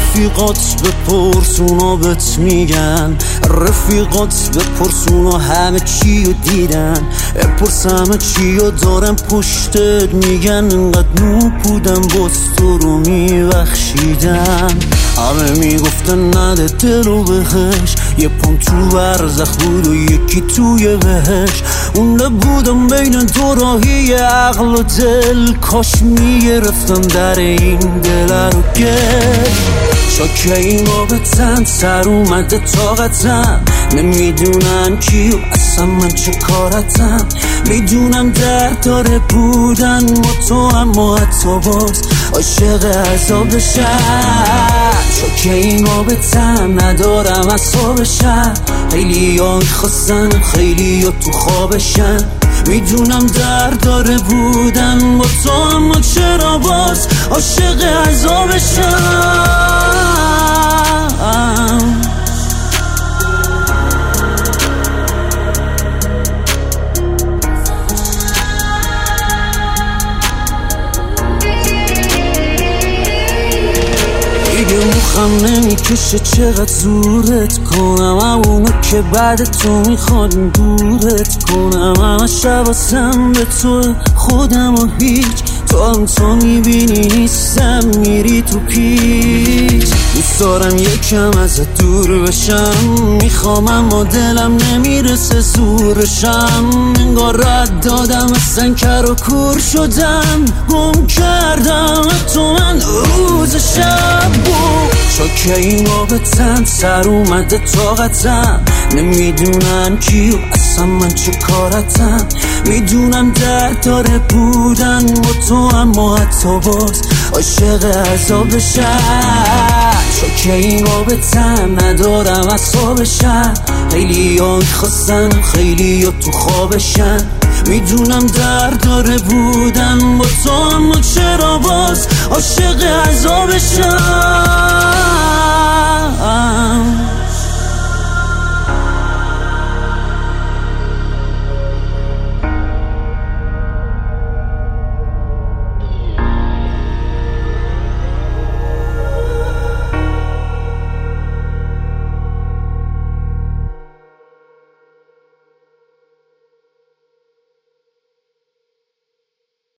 رفیقات بپرس اونا بهت میگن، رفیقات بپرس اونا همه چی رو دیدن، بپرس همه چی رو دارن پشتت میگن، انقدر نوب بودن باز تو رو میبخشیدن. همه میگفتن نده دل رو بهش، یه پام تو برزخ بود و یکی توی بهش. اون بودم بین دو راهی عقل و دل، کاش میگرفتم در این دل رو گل. شاکه این رابطن سر اومده طاقتم، نمیدونم کی و اصلا من چه کارتم. میدونم درد داره بودن با تو، اما حتی باز عاشق عذابشم. شاکه این رابطم ندارم اعصابشم، خیلی ها میخواستن خیلی ها تو خوابشن. میدونم درد داره بودن با تو، اما چرا باز عاشق عذابشم. دیگه مخم نمیکشه چقدر زورت کنم، اونو که بعد تو میخواد دورت کنم. همه شباسم به تو خودم و هیچ، تو هم تو میبینی نیستم میری تو پیچ. دوست دارم یکم ازت دور بشم، میخوام اما دلم نمیرسه زورشم. انگار رد دادم اصلا کر و کور شدم، گم کردم تو من روز شب بود. شاکه این رابطن سر اومده طاقتم، نمیدونم کی و اصلا من چه کارتم. میدونم درد داره بودن با تو، اما حتی باز عاشق عذابشم. شاکه این رابطم ندارم اعصابشم، خیلی ها میخواستن خیلی ها تو خوابشن. میدونم درد داره بودن با تو، اما چرا باز عاشق عذابشم.